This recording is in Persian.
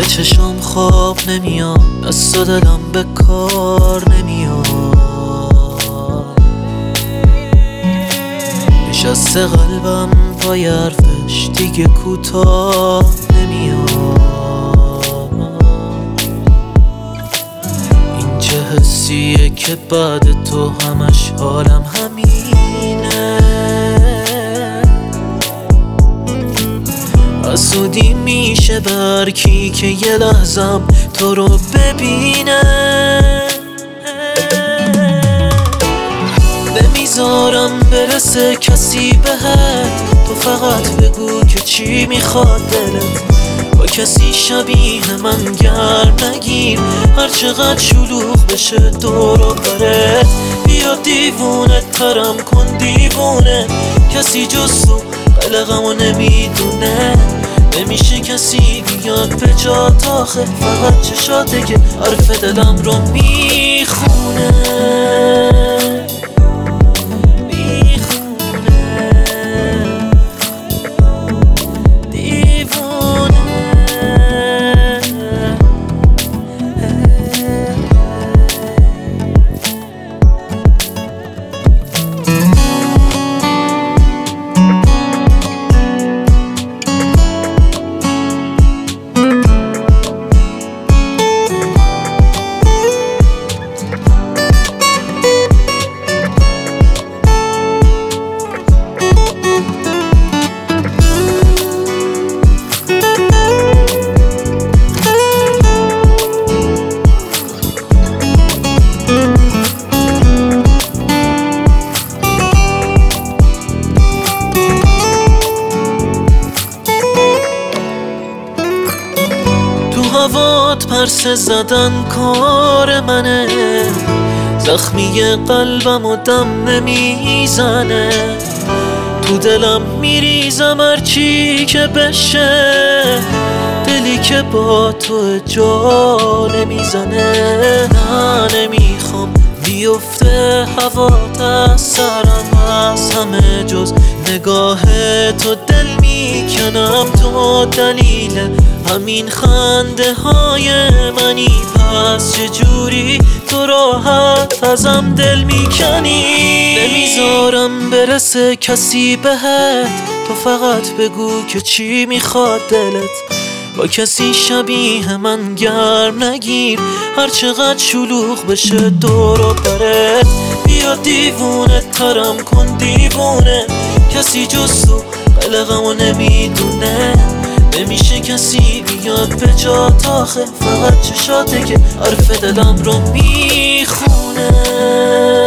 به چشم خواب نمیاد، دست و دلم به کار نمیاد. نشسته قلبم پای حرفش دیگه کوتاه نمیاد. این چه حسیه که بعد تو همش حالم همینه. حسودی میشه بر کی که یه لحظم تو رو ببینه. نمیذارم برسه کسی بهت، تو فقط بگو که چی میخواد دلت. با کسی شبیه من گرم نگیر، هر چقدر شلوغ بشه دور و برت. بیا دیوونه ترم کن دیوونه، کسی جز تو قلقمو نمیدونه. نمیشه کسی بیاد به جات آخه، فقط چشاته که حرف دلم رو میخونه. هوات پرسه زدن کار منه، زخمی قلبم و دم نمیزنه. تو دلم میریزم هرچی که بشه، دلی که با تو جا نمیزنه. نه نمیخوام بیفته هوات از سرم، از همه جز نگاه تو دل میکنم. تو دلیل همین خنده های منی، پس چجوری تو راحت ازم دل میکنی؟ نمیذارم برسه کسی بهت، تو فقط بگو که چی میخواد دلت. با کسی شبیه من گرم نگیر، هر چقدر شلوغ بشه دور و برت. بیا دیوونه ترم کن دیوونه، کسی جز تو قلقمو نمیدونه. نمیشه کسی بیاد به جات آخه، فقط چشاته که حرف دلم رو میخونه.